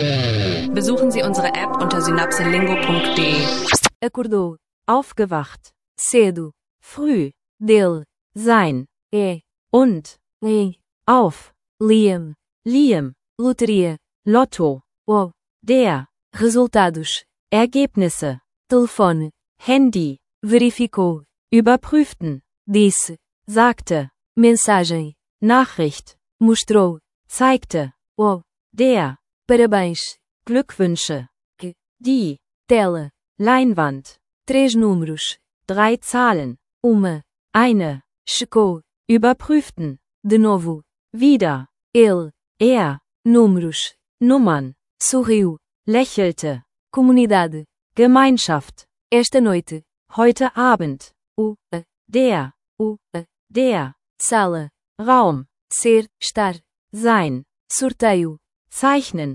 Besuchen Sie unsere App unter synapselingo.de. Acordou. Aufgewacht. Cedo. Früh. Del. Sein. Und. Auf. Liam. Loteria. Lotto. Der. Resultados. Ergebnisse. Telefone. Handy. Verificou. Überprüften. Disse. Sagte. Mensagem. Nachricht. Mostrou. Zeigte. Der. Parabéns. Glückwünsche. Die. Tela. Leinwand. 3 números. 3 Zahlen. Eine. Checou. Überprüften. De novo. Wieder. Ele. Er. Números. Nummern. Sorriu. Lächelte. Comunidade. Gemeinschaft. Esta noite. Heute Abend. Der. Der. Sala. Raum. Ser. Estar. Sein. Sorteio. Zeichnen.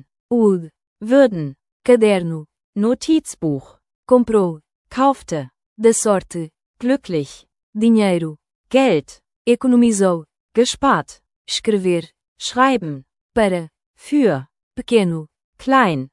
Würden. Caderno. Notizbuch. Comprou. Kaufte. Da sorte. Glücklich. Dinheiro. Geld. Economizou. Gespart. Escrever. Schreiben. Para. Für. Pequeno. Klein.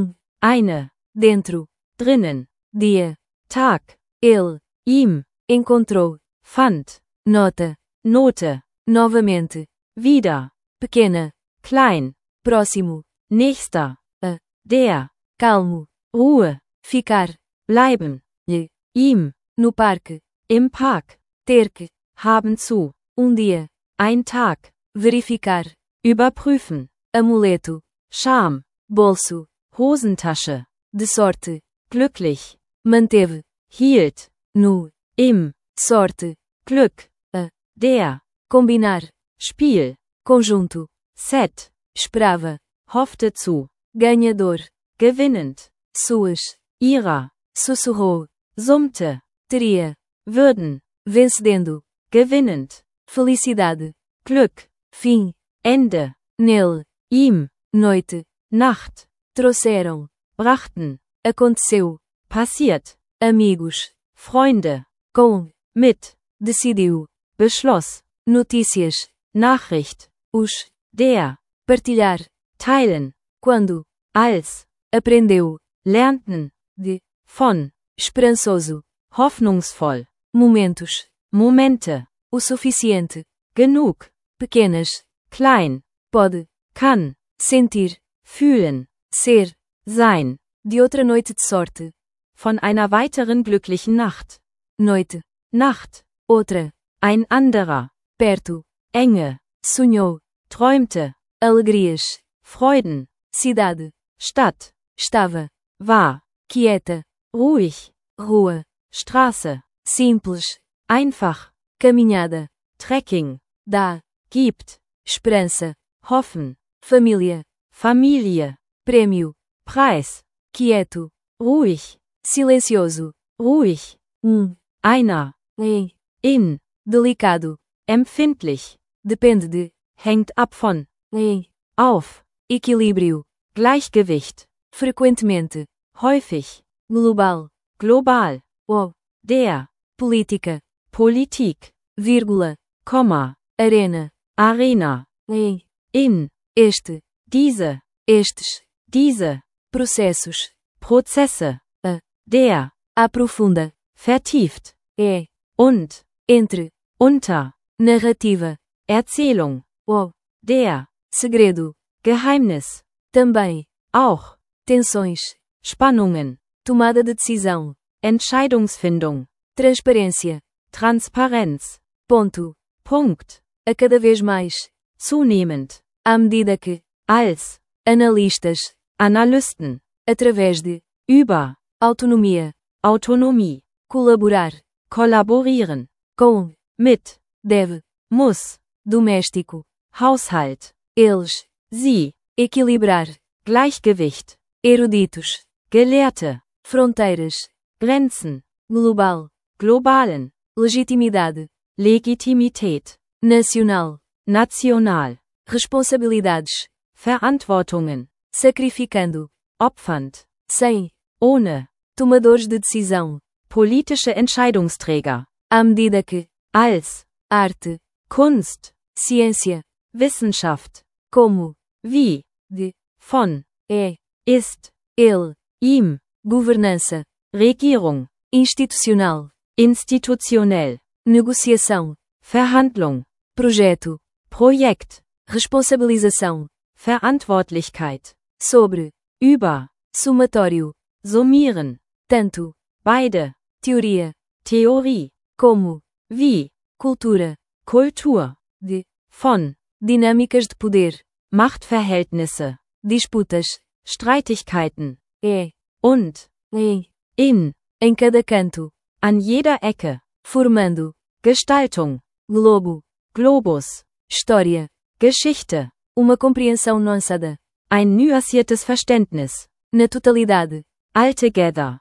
Eine. Dentro. Drinnen. Dia. Tag. Ele. Ihm. Encontrou. Fand. Nota. Note. Novamente. Wieder. Pequena. Klein. Próximo. Nächster. Der. Calmo. Ruhe. Ficar. Bleiben. Ihm. No parque. Im Park. Ter que. Haben zu. Dia. Ein Tag. Verificar. Überprüfen. Amuleto. Charme. Bolso. Hosentasche. De sorte. Glücklich. Manteve. Hielt. No. Im. Sorte. Glück. Der. Combinar. Spiel. Conjunto. Set. Esperava. Hoffte zu. Ganhador. Gewinnend. Suas. Ihrer. Sussurrou. Summte. Teria. Würden. Vencedendo. Gewinnend. Felicidade. Glück. Fim. Ende. Nele. Ihm. Noite. Nacht. Trouxeram. Brachten. Aconteceu. Passiert. Amigos. Freunde. Com. Mit. Decidiu. Beschloss. Notícias. Nachricht. Os. Der. Partilhar. Teilen. Quando. Als. Aprendeu. Lernten. De. Von. Esperançoso. Hoffnungsvoll. Momentos. Momente. O suficiente. Genug. Pequenas. Klein. Pode. Kann. Sentir. Fühlen. Ser. Sein. De outra noite de sorte. Von einer weiteren glücklichen Nacht. Noite. Nacht. Outra. Ein anderer. Perto. Enge. Sonhou. Träumte. Alegrias. Freuden. Cidade. Stadt. Estava. War. Quieta. Ruhig. Rua. Straße. Simples. Einfach. Caminhada. Trekking. Dá. Gibt. Esperança. Hoffen. Família. Familie. Prêmio. Preis. Quieto. Ruhig. Silencioso. Ruhig. Einer. In. Delicado. Empfindlich. Depende de. Hängt ab von. Auf. Equilíbrio. Gleichgewicht. Frequentemente. Häufig. Global. Global. Der. Política. Politik. Vírgula. Komma. Arena. Arena. In. Este. Diese. Estes. Diese. Processos. Prozesse. Der. Aprofunda. Vertieft. Und. Entre. Unter. Narrativa. Erzählung. Der. Segredo. Geheimnis. Também. Auch. Tensões. Spannungen. Tomada de decisão. Entscheidungsfindung. Transparência. Transparenz. Ponto. Punkt. A cada vez mais. Zunehmend. À medida que. Als. Analistas. Analysten. Através de. Über. Autonomia. Autonomie. Colaborar. Kollaborieren. Com. Mit. Deve. Muss. Doméstico. Haushalt. Eles. Sie. Equilibrar. Gleichgewicht. Eruditos. Gelehrte. Fronteiras. Grenzen. Global. Globalen. Legitimidade. Legitimität. Nacional. National. Responsabilidades. Verantwortungen. Sacrificando. Opfernd. Sem. Ohne. Tomadores de decisão. Politische Entscheidungsträger. À medida que. Als. Arte. Kunst. Ciência. Wissenschaft. Como. Wie. De. Von. ist, ele, ihm, governança, Regierung, institucional, institutionell, negociação, Verhandlung, projeto, Projekt, responsabilização, Verantwortlichkeit, sobre, über, somatório, summieren, tanto, beide, teoria, Theorie, como, wie, cultura, Kultur, de, von, dinâmicas de poder, Machtverhältnisse, disputas, Streitigkeiten, und, in, em cada canto, an jeder Ecke, formando, Gestaltung, globo, Globus, história, Geschichte, uma compreensão nuançada, ein nuanciertes Verständnis, na totalidade, altogether,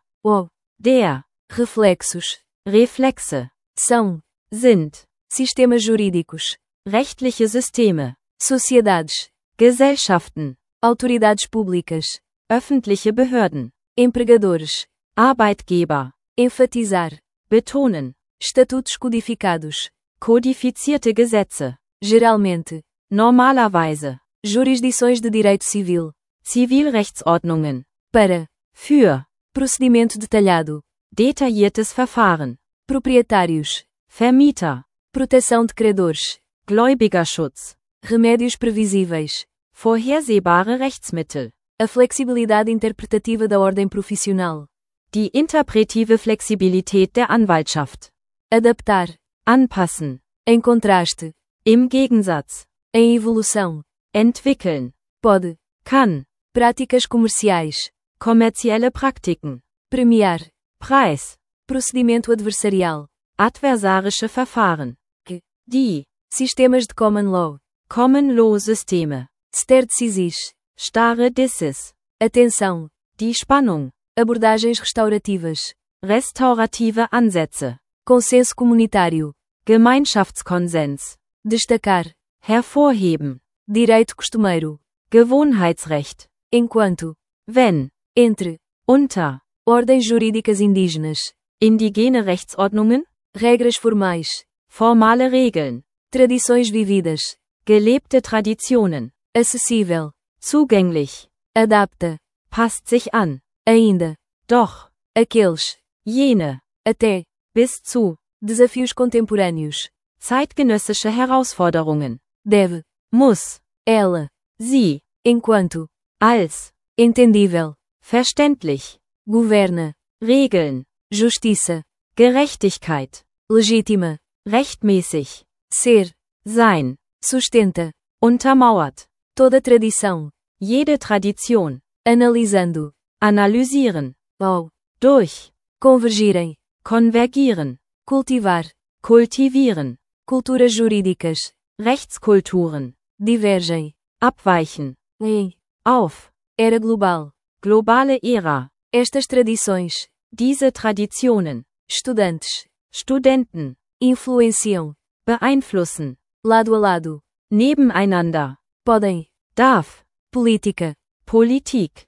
der, reflexos, Reflexe, são, sind, sistemas jurídicos, rechtliche Systeme, sociedades, Gesellschaften, autoridades públicas, öffentliche Behörden, empregadores, Arbeitgeber, enfatizar, betonen, estatutos codificados, kodifizierte Gesetze, geralmente, normalerweise, jurisdições de direito civil, Zivilrechtsordnungen, para, für, procedimento detalhado, detailliertes Verfahren, proprietários, Vermieter, proteção de credores, Gläubigerschutz, remédios previsíveis, vorhersehbare Rechtsmittel, a flexibilidade interpretativa da ordem profissional, die interpretive Flexibilität der Anwaltschaft, adaptar, anpassen, em contraste, im Gegensatz, em evolução, entwickeln, pode, kann, práticas comerciais, kommerzielle Praktiken, premiar, Preis, procedimento adversarial, adversarische Verfahren, die, sistemas de common law, Common Law Systeme, stare decisis, starre Disses, atenção, die Spannung, abordagens restaurativas, restaurative Ansätze, consenso comunitário, Gemeinschaftskonsens, destacar, hervorheben, direito costumeiro, Gewohnheitsrecht, enquanto, wenn, entre, unter, ordens jurídicas indígenas, indigene Rechtsordnungen, regras formais, formale Regeln, tradições vividas, gelebte Traditionen, acessível, zugänglich, adapta, passt sich an, ainda, doch, aqueles, jene, até, bis zu, desafios contemporâneos, zeitgenössische Herausforderungen, deve, muss, ela, sie, enquanto, als, entendível, verständlich, governa, regeln, justiça, Gerechtigkeit, legítima, rechtmäßig, ser, sein, sustenta, untermauert, toda tradição, jede Tradition, analisando, analysieren, ao, durch, convergirem, konvergieren, cultivar, kultivieren, culturas jurídicas, Rechtskulturen, divergem, abweichen, em, auf, era global, globale Ära, estas tradições, diese Traditionen, estudantes, Studenten, influenciam, beeinflussen, lado a lado, nebeneinander, podem, darf, política, Politik,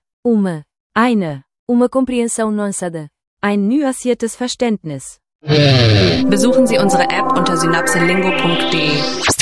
uma compreensão nuançada, ein nuanciertes Verständnis. Besuchen Sie unsere App unter synapselingo.de.